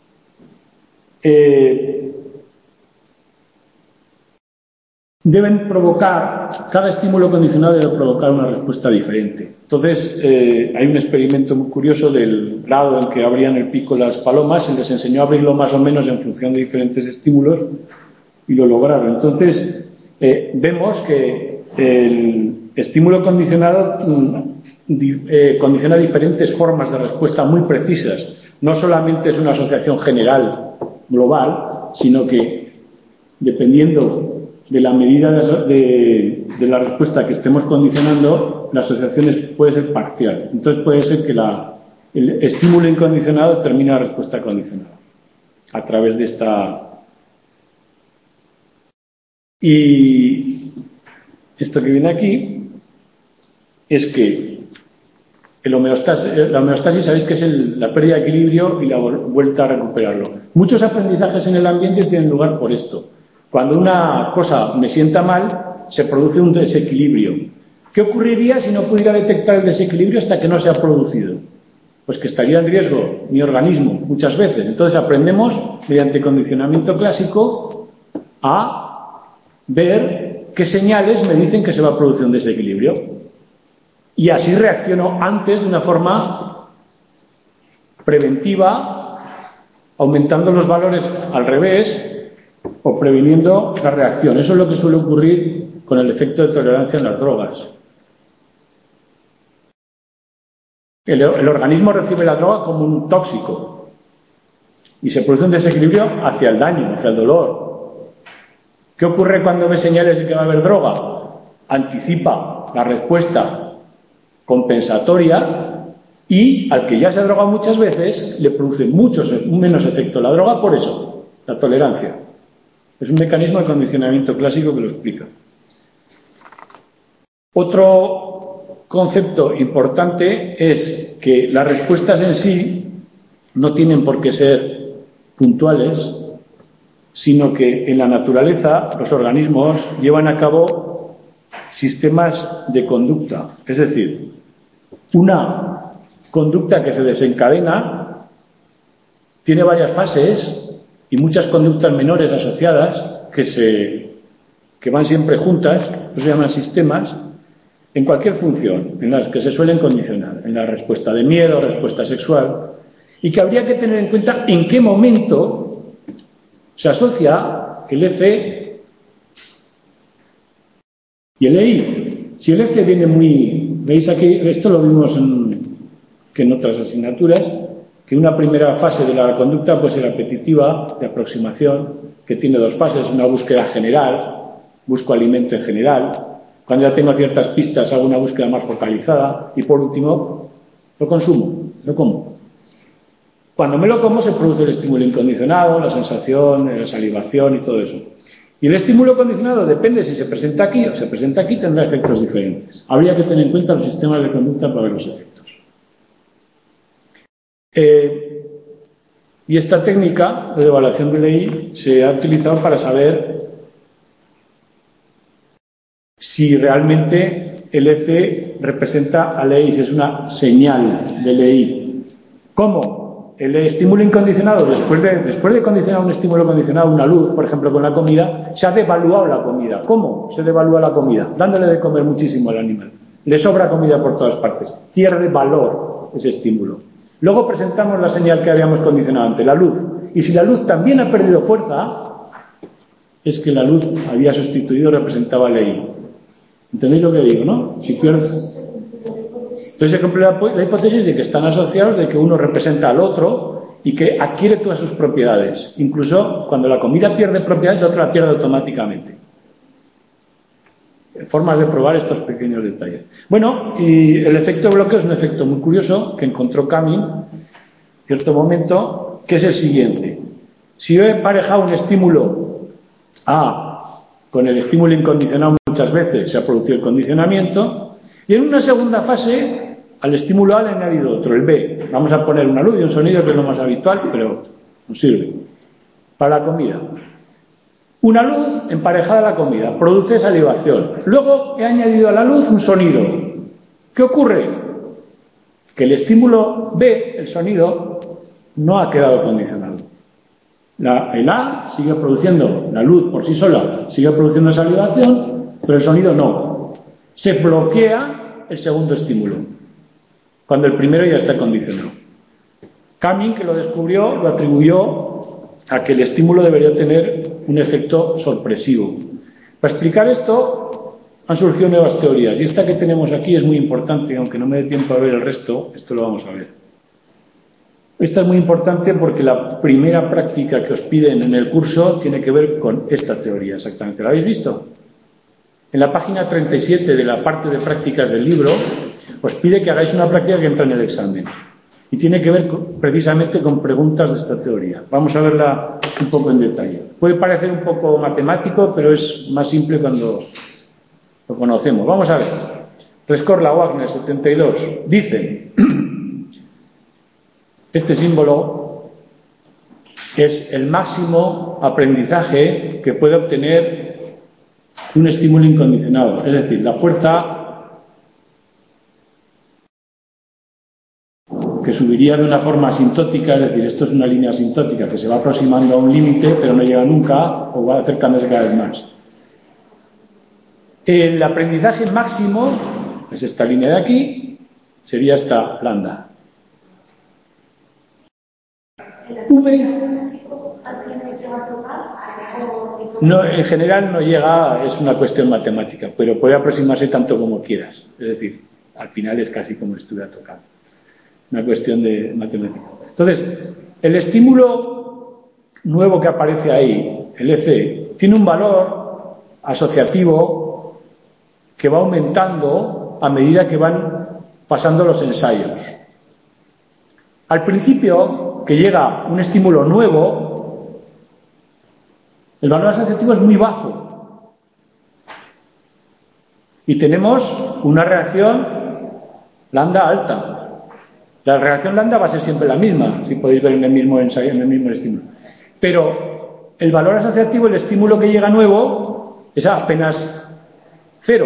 deben provocar, cada estímulo condicionado debe provocar una respuesta diferente. Entonces, hay un experimento muy curioso del grado en que abrían el pico las palomas, se les enseñó a abrirlo más o menos en función de diferentes estímulos y lo lograron. Entonces, vemos que el estímulo condicionado condiciona diferentes formas de respuesta muy precisas. No solamente es una asociación general, global, sino que, dependiendo de la medida de la respuesta que estemos condicionando, la asociación puede ser parcial. Entonces puede ser que el estímulo incondicionado termine la respuesta condicionada a través de esta... Y esto que viene aquí es que la homeostasis sabéis que es la pérdida de equilibrio y la vuelta a recuperarlo. Muchos aprendizajes en el ambiente tienen lugar por esto. Cuando una cosa me sienta mal, se produce un desequilibrio. ¿Qué ocurriría si no pudiera detectar el desequilibrio hasta que no se ha producido? Pues que estaría en riesgo mi organismo muchas veces. Entonces aprendemos, mediante condicionamiento clásico, a ver qué señales me dicen que se va a producir un desequilibrio. Y así reacciono antes de una forma preventiva, aumentando los valores al revés o previniendo la reacción. Eso es lo que suele ocurrir con el efecto de tolerancia en las drogas. El organismo recibe la droga como un tóxico y se produce un desequilibrio hacia el daño, hacia el dolor. ¿Qué ocurre cuando ve señales de que va a haber droga? Anticipa la respuesta compensatoria y al que ya se ha drogado muchas veces le produce menos efecto la droga por eso, la tolerancia. Es un mecanismo de condicionamiento clásico que lo explica. Otro concepto importante es que las respuestas en sí no tienen por qué ser puntuales, sino que en la naturaleza los organismos llevan a cabo sistemas de conducta. Es decir, una conducta que se desencadena tiene varias fases y muchas conductas menores asociadas que van siempre juntas, se llaman sistemas, en cualquier función, en las que se suelen condicionar, en la respuesta de miedo, respuesta sexual, y que habría que tener en cuenta en qué momento se asocia el EC y el EI. Si el EC viene veis aquí, esto lo vimos en otras asignaturas, que una primera fase de la conducta puede ser apetitiva, de aproximación, que tiene dos fases, una búsqueda general, busco alimento en general, cuando ya tengo ciertas pistas hago una búsqueda más focalizada y por último lo consumo, lo como. Cuando me lo como se produce el estímulo incondicionado, la sensación, la salivación y todo eso. Y el estímulo condicionado depende si se presenta aquí o se presenta aquí, tendrá efectos diferentes. Habría que tener en cuenta los sistemas de conducta para ver los efectos. Y esta técnica de evaluación de ley se ha utilizado para saber si realmente el EC representa a ley, si es una señal de ley. ¿Cómo? El estímulo incondicionado, después de condicionar un estímulo condicionado, una luz, por ejemplo, con la comida, se ha devaluado la comida. ¿Cómo se devalúa la comida? Dándole de comer muchísimo al animal. Le sobra comida por todas partes. Pierde valor ese estímulo. Luego presentamos la señal que habíamos condicionado antes, la luz. Y si la luz también ha perdido fuerza, es que la luz había sustituido, representaba ley. ¿Entendéis lo que digo, no? Si pierdes... Entonces se cumple la hipótesis de que están asociados, de que uno representa al otro y que adquiere todas sus propiedades. Incluso cuando la comida pierde propiedades, la otra la pierde automáticamente. Formas de probar estos pequeños detalles. Bueno, y el efecto de bloqueo es un efecto muy curioso que encontró Camin en cierto momento, que es el siguiente. Si yo he emparejado un estímulo A con el estímulo incondicionado muchas veces, se ha producido el condicionamiento, y en una segunda fase al estímulo A le he añadido otro, el B. Vamos a poner una luz y un sonido, que es lo más habitual, pero nos sirve. Para la comida. Una luz emparejada a la comida, produce salivación. Luego he añadido a la luz un sonido. ¿Qué ocurre? Que el estímulo B, el sonido, no ha quedado condicionado. El A sigue produciendo, la luz por sí sola sigue produciendo salivación, pero el sonido no. Se bloquea el segundo estímulo, cuando el primero ya está condicionado. Camin, que lo descubrió, lo atribuyó a que el estímulo debería tener un efecto sorpresivo. Para explicar esto han surgido nuevas teorías, y esta que tenemos aquí es muy importante, aunque no me dé tiempo a ver el resto, esto lo vamos a ver. Esta es muy importante porque la primera práctica que os piden en el curso tiene que ver con esta teoría exactamente. ¿La habéis visto? En la página 37 de la parte de prácticas del libro os pide que hagáis una práctica que entra en el examen. Y tiene que ver precisamente con preguntas de esta teoría. Vamos a verla un poco en detalle. Puede parecer un poco matemático, pero es más simple cuando lo conocemos. Wagner Vamos a ver. Rescorla, Wagner, 72. Dice, este símbolo es el máximo aprendizaje que puede obtener un estímulo incondicionado. Es decir, la fuerza que subiría de una forma asintótica, es decir, esto es una línea asintótica que se va aproximando a un límite pero no llega nunca o va acercándose cada vez más. El aprendizaje máximo es esta línea de aquí, sería esta lambda. No, en general no llega, es una cuestión matemática, pero puede aproximarse tanto como quieras. Es decir, al final es casi como si estuviera tocando. Una cuestión de matemática. Entonces, el estímulo nuevo que aparece ahí, el EC, tiene un valor asociativo que va aumentando a medida que van pasando los ensayos. Al principio, que llega un estímulo nuevo, el valor asociativo es muy bajo. Y tenemos una reacción lambda alta. La relación lambda va a ser siempre la misma, si podéis ver en el mismo ensayo, en el mismo estímulo. Pero el valor asociativo, el estímulo que llega nuevo, es apenas 0.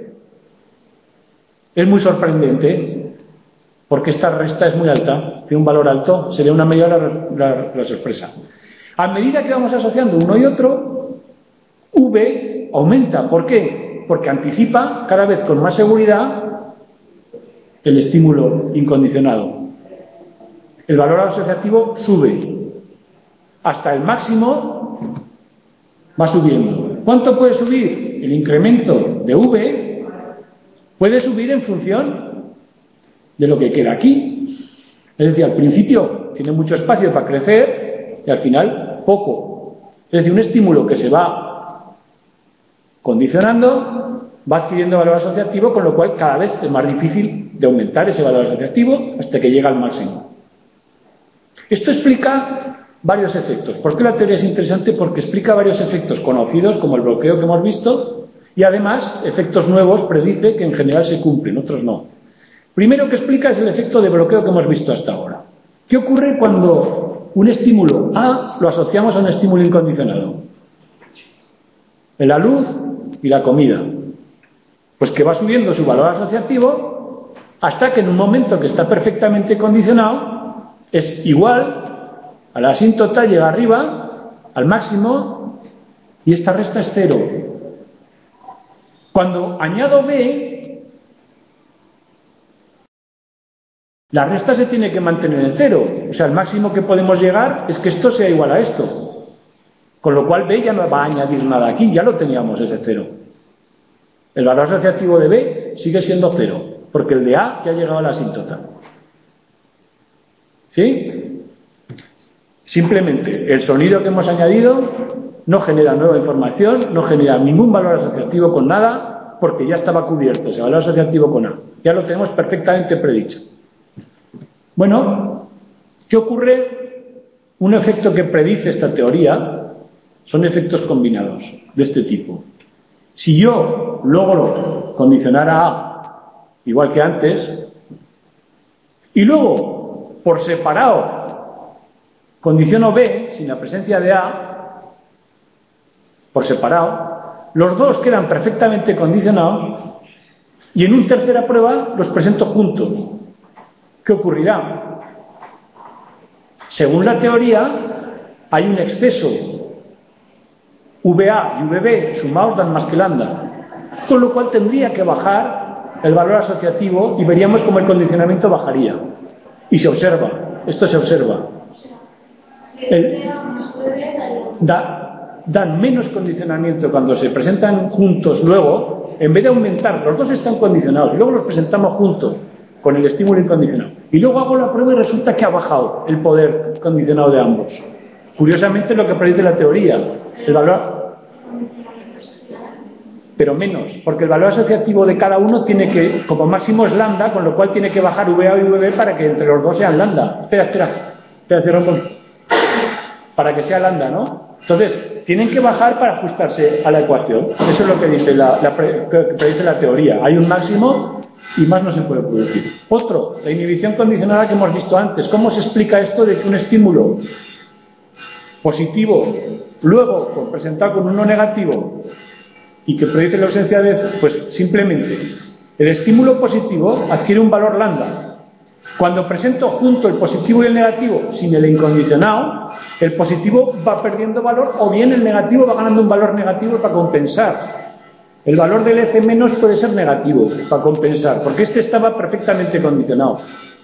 Es muy sorprendente, porque esta resta es muy alta. Tiene un valor alto, sería una medida la sorpresa. A medida que vamos asociando uno y otro, V aumenta. ¿Por qué? Porque anticipa cada vez con más seguridad el estímulo incondicionado. El valor asociativo sube. Hasta el máximo va subiendo. ¿Cuánto puede subir? El incremento de V puede subir en función de lo que queda aquí. Es decir, al principio tiene mucho espacio para crecer y al final poco. Es decir, un estímulo que se va condicionando va adquiriendo valor asociativo, con lo cual cada vez es más difícil de aumentar ese valor asociativo hasta que llega al máximo. Esto explica varios efectos. ¿Por qué la teoría es interesante? Porque explica varios efectos conocidos, como el bloqueo que hemos visto, y además efectos nuevos predice que en general se cumplen, otros no. Primero que explica es el efecto de bloqueo que hemos visto hasta ahora. ¿Qué ocurre cuando un estímulo A lo asociamos a un estímulo incondicionado? En la luz y la comida. Pues que va subiendo su valor asociativo hasta que en un momento que está perfectamente condicionado es igual a la asíntota, llega arriba al máximo y esta resta es 0. Cuando añado B, la resta se tiene que mantener en 0. O sea, el máximo que podemos llegar es que esto sea igual a esto. Con lo cual B ya no va a añadir nada aquí, ya lo teníamos ese 0. El valor asociativo de B sigue siendo 0, porque el de A ya ha llegado a la asíntota. ¿Sí? Simplemente el sonido que hemos añadido no genera nueva información, no genera ningún valor asociativo con nada, porque ya estaba cubierto ese valor asociativo con A. Ya lo tenemos perfectamente predicho. Bueno, ¿qué ocurre? Un efecto que predice esta teoría son efectos combinados de este tipo. Si yo logro condicionar a A igual que antes, y luego por separado condiciono B sin la presencia de A, por separado, los dos quedan perfectamente condicionados y en una tercera prueba los presento juntos. ¿Qué ocurrirá? Según la teoría, hay un exceso. VA y VB sumados dan más que lambda, con lo cual tendría que bajar el valor asociativo y veríamos cómo el condicionamiento bajaría. Y se observa, esto se observa. Dan menos condicionamiento cuando se presentan juntos luego, en vez de aumentar, los dos están condicionados y luego los presentamos juntos con el estímulo incondicionado. Y luego hago la prueba y resulta que ha bajado el poder condicionado de ambos. Curiosamente es lo que predice la teoría. El valor, pero menos, porque el valor asociativo de cada uno tiene que, como máximo es lambda, con lo cual tiene que bajar VA y VB para que entre los dos sean lambda. Espera, cierro con... para que sea lambda, ¿no? Entonces, tienen que bajar para ajustarse a la ecuación. Eso es lo que dice que predice la teoría. Hay un máximo y más no se puede producir. Otro, la inhibición condicionada que hemos visto antes. ¿Cómo se explica esto de que un estímulo positivo, luego presentado con uno negativo y que predice la ausencia de... Pues simplemente, el estímulo positivo adquiere un valor lambda. Cuando presento junto el positivo y el negativo sin el incondicionado, el positivo va perdiendo valor o bien el negativo va ganando un valor negativo para compensar. El valor del F menos puede ser negativo para compensar, porque este estaba perfectamente condicionado.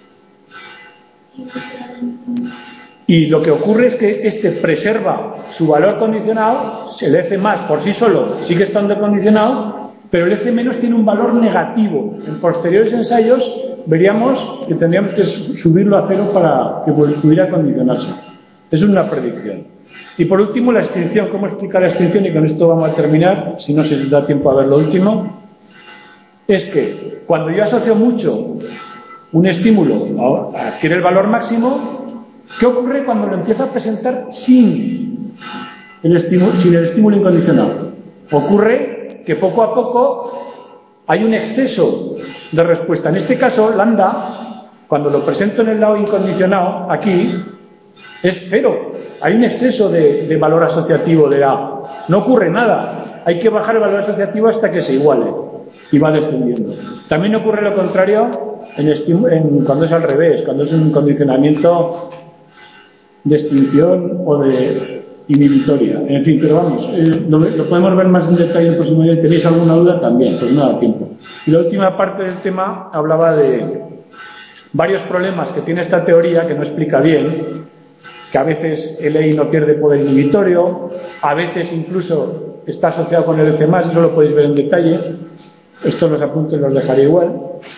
Y lo que ocurre es que este preserva su valor condicionado, el F más por sí solo sigue estando condicionado, pero el F menos tiene un valor negativo. En posteriores ensayos veríamos que tendríamos que subirlo a 0 para que pudiera condicionarse. Eso es una predicción. Y por último, la extinción. ¿Cómo explicar la extinción? Y con esto vamos a terminar, si no se nos da tiempo a ver lo último. Es que cuando yo asocio mucho un estímulo, adquiere el valor máximo. ¿Qué ocurre cuando lo empiezo a presentar sin el estímulo incondicionado? Ocurre que poco a poco hay un exceso de respuesta. En este caso, lambda, Cuando lo presento en el lado incondicionado, aquí, es cero. Hay un exceso de valor asociativo de A. No ocurre nada. Hay que bajar el valor asociativo hasta que se iguale. Y va descendiendo. También ocurre lo contrario cuando es al revés, cuando es un condicionamiento de extinción o de inhibitoria. En fin, pero vamos, lo podemos ver más en detalle el próximo día. ¿Tenéis alguna duda? También, pues no da tiempo. Y la última parte del tema hablaba de varios problemas que tiene esta teoría que no explica bien, que a veces el EI no pierde poder inhibitorio, a veces incluso está asociado con el EC+, eso lo podéis ver en detalle. Esto los apuntes los dejaré igual.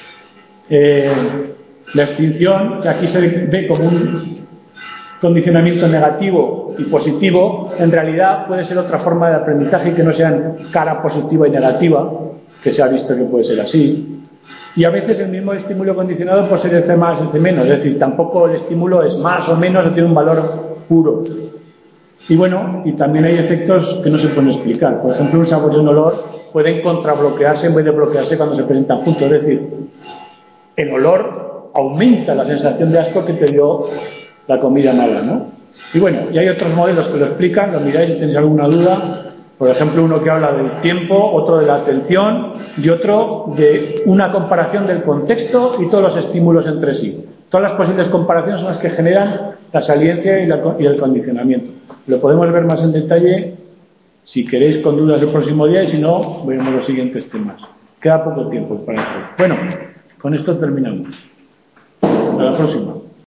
La extinción, que aquí se ve como un condicionamiento negativo y positivo, en realidad puede ser otra forma de aprendizaje que no sean cara positiva y negativa, que se ha visto que puede ser así. Y a veces el mismo estímulo condicionado puede ser el C más, el C menos, es decir, tampoco el estímulo es más o menos o tiene un valor puro. Y bueno, y también hay efectos que no se pueden explicar. Por ejemplo, un sabor y un olor pueden contrabloquearse en vez de bloquearse cuando se presentan juntos. Es decir, el olor aumenta la sensación de asco que te dio la comida mala, ¿no? Y bueno, y hay otros modelos que lo explican, lo miráis si tenéis alguna duda. Por ejemplo, uno que habla del tiempo, otro de la atención y otro de una comparación del contexto y todos los estímulos entre sí. Todas las posibles comparaciones son las que generan la saliencia y el condicionamiento. Lo podemos ver más en detalle si queréis con dudas el próximo día y si no, veremos los siguientes temas. Queda poco tiempo para esto. Bueno, con esto terminamos. Hasta la próxima.